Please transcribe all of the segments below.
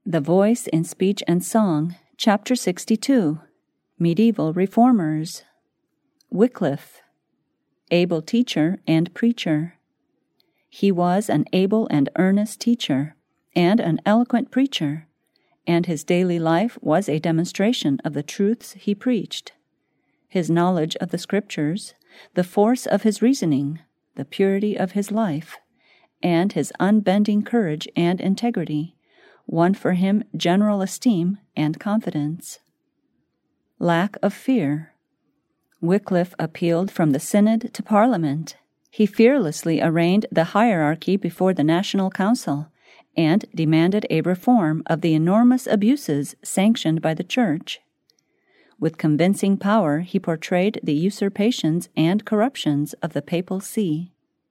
The Voice in Speech and Song, Chapter 62, Medieval Reformers. Wycliffe, able teacher and preacher. He was an able and earnest teacher, and an eloquent preacher, and his daily life was a demonstration of the truths he preached. His knowledge of the Scriptures, the force of his reasoning, the purity of his life, and his unbending courage and integrity won for him general esteem and confidence. Lack of fear. Wycliffe appealed from the Synod to Parliament. He fearlessly arraigned the hierarchy before the National Council, and demanded a reform of the enormous abuses sanctioned by the Church. With convincing power, he portrayed the usurpations and corruptions of the Papal See.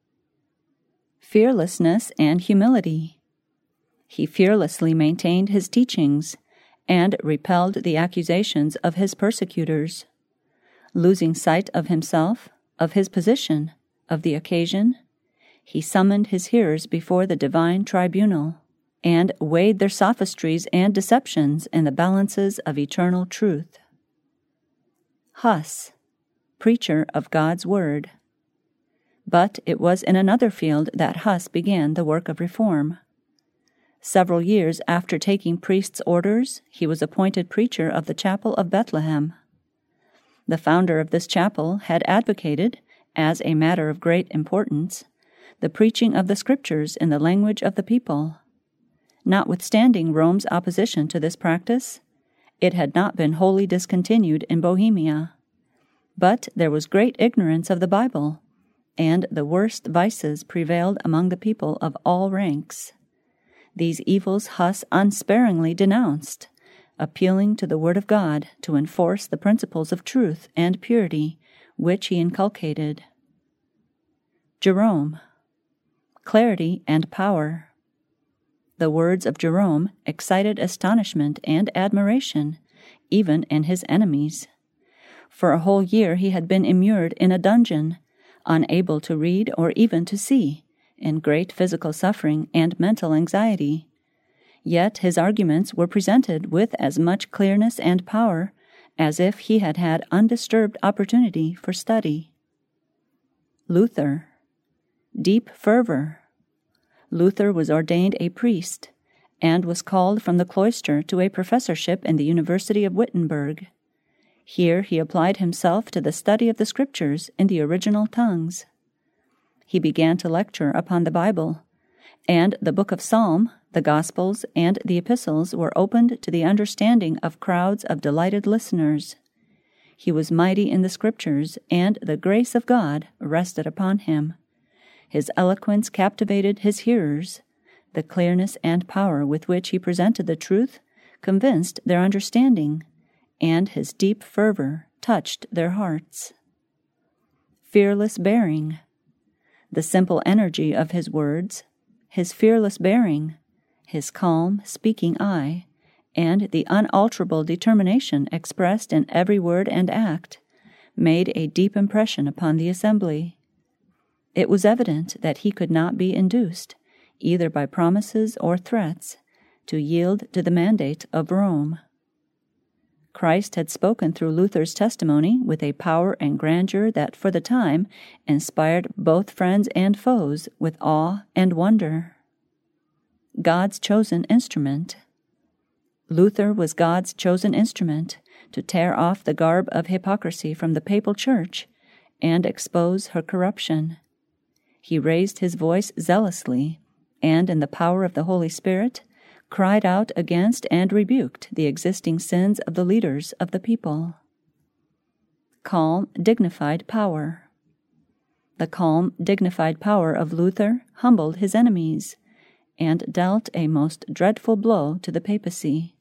Fearlessness and humility. He fearlessly maintained his teachings and repelled the accusations of his persecutors. Losing sight of himself, of his position, of the occasion, he summoned his hearers before the divine tribunal and weighed their sophistries and deceptions in the balances of eternal truth. Huss, preacher of God's Word. But it was in another field that Huss began the work of reform. Several years after taking priest's orders, he was appointed preacher of the chapel of Bethlehem. The founder of this chapel had advocated, as a matter of great importance, the preaching of the Scriptures in the language of the people. Notwithstanding Rome's opposition to this practice, it had not been wholly discontinued in Bohemia. But there was great ignorance of the Bible, and the worst vices prevailed among the people of all ranks. These evils Huss unsparingly denounced, appealing to the Word of God to enforce the principles of truth and purity which he inculcated. Jerome, clarity and power. The words of Jerome excited astonishment and admiration, even in his enemies. For a whole year he had been immured in a dungeon, unable to read or even to see, in great physical suffering and mental anxiety. Yet his arguments were presented with as much clearness and power as if he had had undisturbed opportunity for study. Luther, deep fervor. Luther was ordained a priest, and was called from the cloister to a professorship in the University of Wittenberg. Here he applied himself to the study of the Scriptures in the original tongues. He began to lecture upon the Bible, and the book of Psalm, the Gospels, and the Epistles were opened to the understanding of crowds of delighted listeners. He was mighty in the Scriptures, and the grace of God rested upon him. His eloquence captivated his hearers. The clearness and power with which he presented the truth convinced their understanding, and his deep fervor touched their hearts. Fearless bearing. The simple energy of his words, his fearless bearing, his calm, speaking eye, and the unalterable determination expressed in every word and act, made a deep impression upon the assembly. It was evident that he could not be induced, either by promises or threats, to yield to the mandate of Rome. Christ had spoken through Luther's testimony with a power and grandeur that for the time inspired both friends and foes with awe and wonder. God's chosen instrument. Luther was God's chosen instrument to tear off the garb of hypocrisy from the Papal Church and expose her corruption. He raised his voice zealously, and in the power of the Holy Spirit, cried out against and rebuked the existing sins of the leaders of the people. Calm, dignified power. The calm, dignified power of Luther humbled his enemies, and dealt a most dreadful blow to the papacy.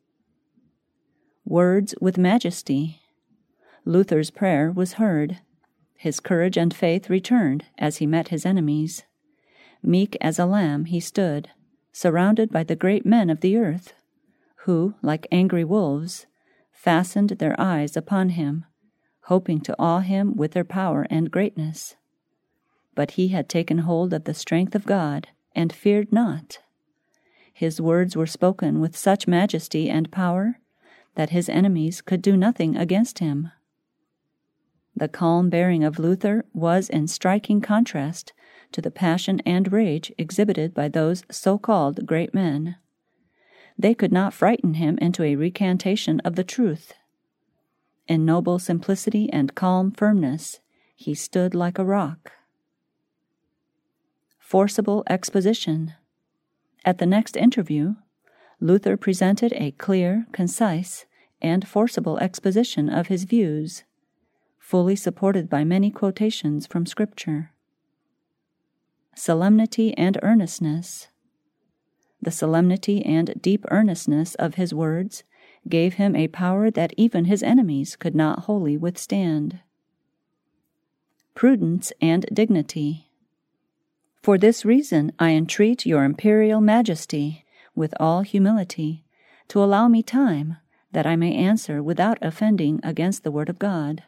Words with majesty. Luther's prayer was heard. His courage and faith returned as he met his enemies. Meek as a lamb he stood, surrounded by the great men of the earth, who, like angry wolves, fastened their eyes upon him, hoping to awe him with their power and greatness. But he had taken hold of the strength of God, and feared not. His words were spoken with such majesty and power that his enemies could do nothing against him. The calm bearing of Luther was in striking contrast to the passion and rage exhibited by those so-called great men. They could not frighten him into a recantation of the truth. In noble simplicity and calm firmness, he stood like a rock. Forcible exposition. At the next interview, Luther presented a clear, concise, and forcible exposition of his views, fully supported by many quotations from Scripture. Solemnity and earnestness. The solemnity and deep earnestness of his words gave him a power that even his enemies could not wholly withstand. Prudence and dignity. For this reason I entreat your imperial majesty, with all humility, to allow me time, that I may answer without offending against the word of God.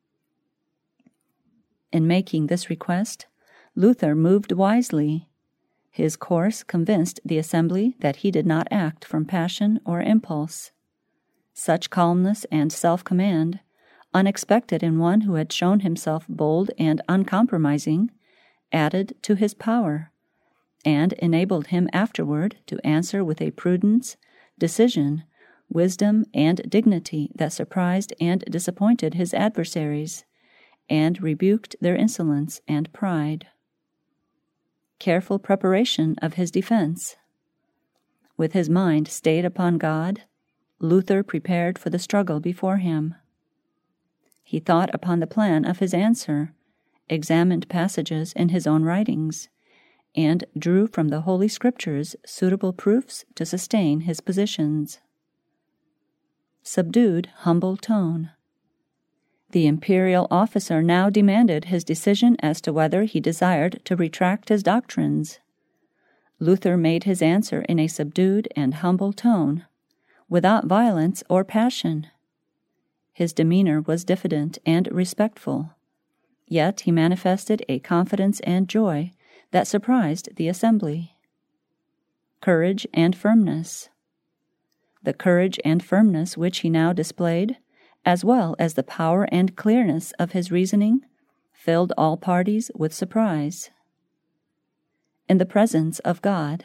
In making this request, Luther moved wisely. His course convinced the assembly that he did not act from passion or impulse. Such calmness and self-command, unexpected in one who had shown himself bold and uncompromising, added to his power, and enabled him afterward to answer with a prudence, decision, wisdom, and dignity that surprised and disappointed his adversaries, and rebuked their insolence and pride. Careful preparation of his defense. With his mind stayed upon God, Luther prepared for the struggle before him. He thought upon the plan of his answer, examined passages in his own writings, and drew from the Holy Scriptures suitable proofs to sustain his positions. Subdued, humble tone. The imperial officer now demanded his decision as to whether he desired to retract his doctrines. Luther made his answer in a subdued and humble tone, without violence or passion. His demeanor was diffident and respectful, yet he manifested a confidence and joy that surprised the assembly. Courage and firmness. The courage and firmness which he now displayed, as well as the power and clearness of his reasoning, filled all parties with surprise. In the presence of God.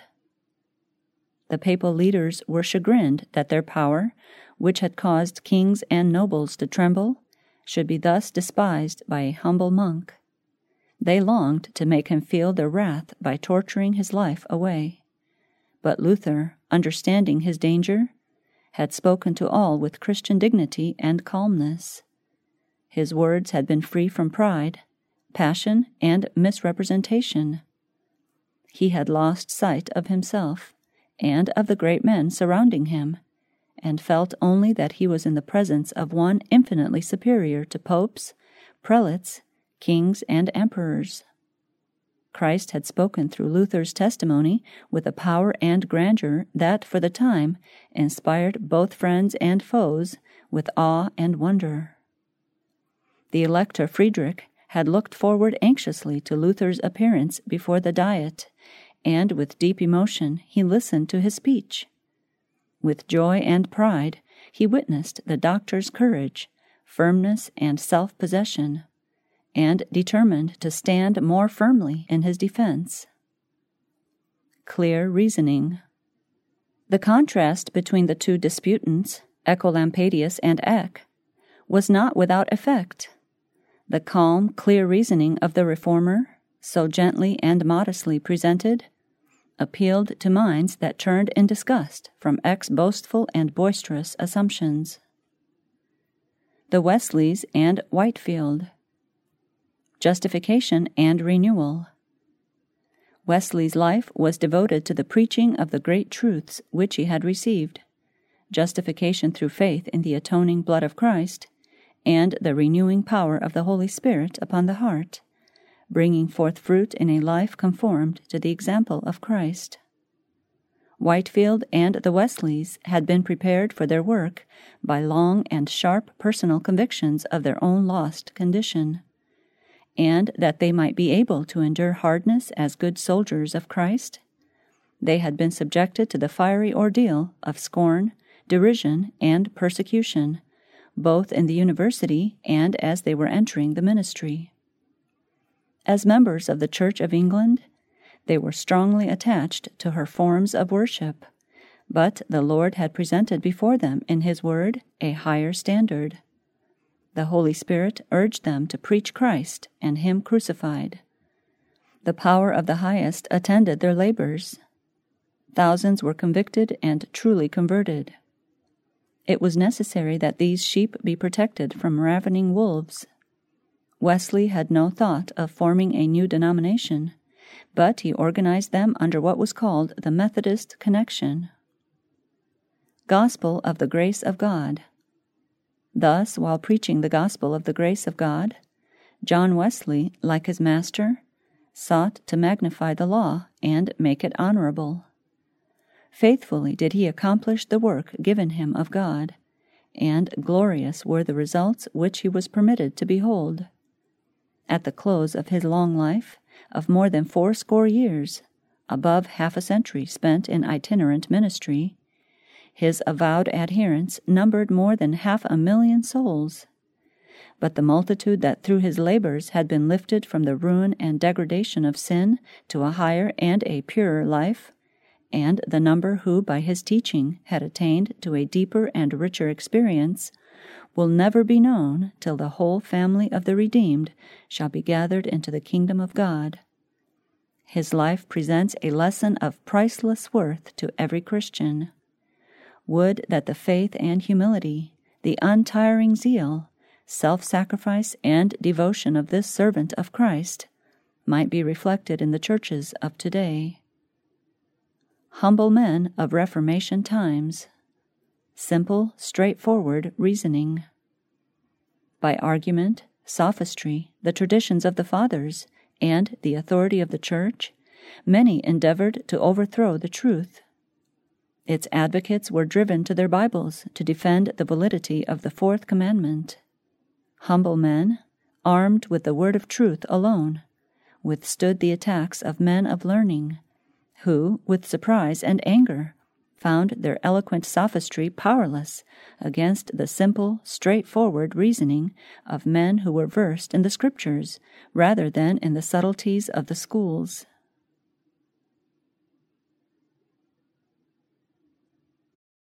The papal leaders were chagrined that their power, which had caused kings and nobles to tremble, should be thus despised by a humble monk. They longed to make him feel their wrath by torturing his life away. But Luther, understanding his danger, had spoken to all with Christian dignity and calmness. His words had been free from pride, passion, and misrepresentation. He had lost sight of himself and of the great men surrounding him, and felt only that he was in the presence of one infinitely superior to popes, prelates, kings, and emperors. Christ had spoken through Luther's testimony with a power and grandeur that, for the time, inspired both friends and foes with awe and wonder. The Elector Friedrich had looked forward anxiously to Luther's appearance before the Diet, and with deep emotion he listened to his speech. With joy and pride he witnessed the doctor's courage, firmness, and self-possession, and determined to stand more firmly in his defense. Clear reasoning. The contrast between the two disputants, Ecolampadius and Eck, was not without effect. The calm, clear reasoning of the reformer, so gently and modestly presented, appealed to minds that turned in disgust from Eck's boastful and boisterous assumptions. The Wesleys and Whitefield. Justification and renewal. Wesley's life was devoted to the preaching of the great truths which he had received, justification through faith in the atoning blood of Christ, and the renewing power of the Holy Spirit upon the heart, bringing forth fruit in a life conformed to the example of Christ. Whitefield and the Wesleys had been prepared for their work by long and sharp personal convictions of their own lost condition, and that they might be able to endure hardness as good soldiers of Christ, They had been subjected to the fiery ordeal of scorn, derision, and persecution, both in the university and as they were entering the ministry. As members of the Church of England, they were strongly attached to her forms of worship, but the Lord had presented before them in His Word a higher standard. The Holy Spirit urged them to preach Christ and Him crucified. The power of the Highest attended their labors. Thousands were convicted and truly converted. It was necessary that these sheep be protected from ravening wolves. Wesley had no thought of forming a new denomination, but he organized them under what was called the Methodist Connection. Gospel of the Grace of God. Thus, while preaching the gospel of the grace of God, John Wesley, like his master, sought to magnify the law and make it honorable. Faithfully did he accomplish the work given him of God, and glorious were the results which he was permitted to behold. At the close of his long life, of more than 80 years, above half a century spent in itinerant ministry, his avowed adherents numbered more than 500,000 souls. But the multitude that through his labors had been lifted from the ruin and degradation of sin to a higher and a purer life, and the number who by his teaching had attained to a deeper and richer experience, will never be known till the whole family of the redeemed shall be gathered into the kingdom of God. His life presents a lesson of priceless worth to every Christian. Would that the faith and humility, the untiring zeal, self-sacrifice, and devotion of this servant of Christ might be reflected in the churches of today. Humble men of Reformation times. Simple, straightforward reasoning. By argument, sophistry, the traditions of the Fathers, and the authority of the Church, many endeavored to overthrow the truth. Its advocates were driven to their Bibles to defend the validity of the fourth commandment. Humble men, armed with the word of truth alone, withstood the attacks of men of learning, who, with surprise and anger, found their eloquent sophistry powerless against the simple, straightforward reasoning of men who were versed in the Scriptures rather than in the subtleties of the schools.